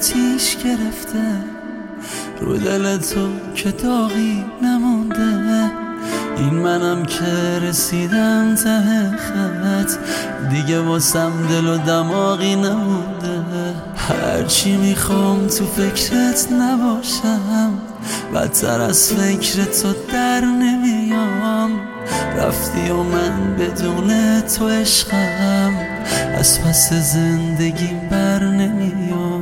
آتیش گرفته رو دل تو که داغی نمونده. این منم که رسیدم ته خط، دیگه واسم دل و دماغی نمونده. هرچی میخوام تو فکرت نباشم، بدتر از فکر تو در نمیام. رفتی و من بدون تو عشقم، از پس زندگیم بر نمیام.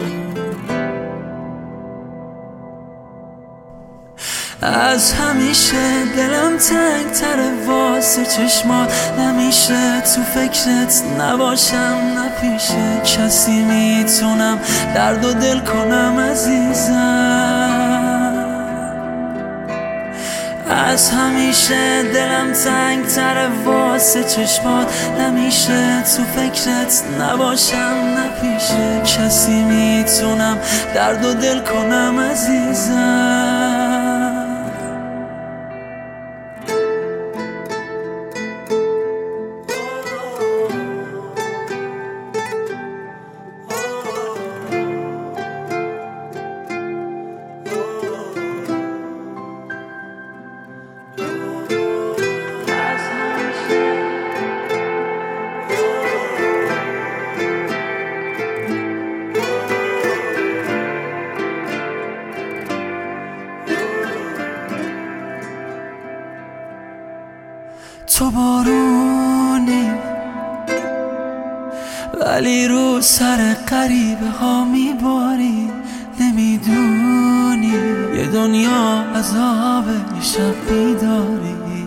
از همیشه دلم تنگ تره واسه چشمات، نمیشه تو فکرت نباشم، نپیشه کسی میتونم درد و دل کنم عزیزم. از همیشه دلم تنگ تره واسه چشمات، نمیشه تو فکرت نباشم، نپیشه کسی میتونم درد و دل کنم عزیزم. تو بارونی ولی رو سر غریبه ها میباری، نمیدونی یه دنیا عذاب شب بیداری.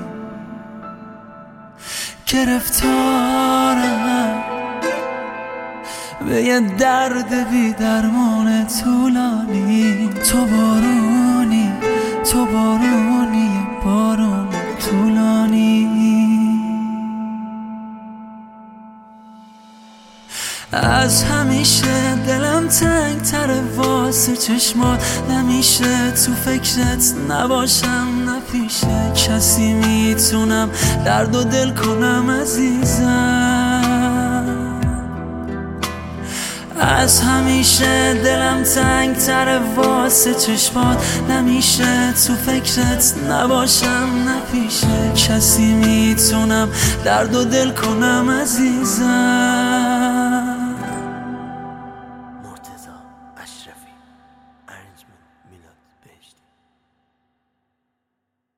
گرفتارم به یه درد بی درمان طولانی. تو بارونی بارون طولانی. از همیشه دلم تنگ تره واسه چشمات، نمیشه تو فکرت نباشم، نپیشه کسی میتونم درد و دل کنم عزیزم. از همیشه دلم تنگ تره واسه چشمات، نمیشه تو فکرت نباشم، نپیشه کسی میتونم درد و دل کنم عزیزم.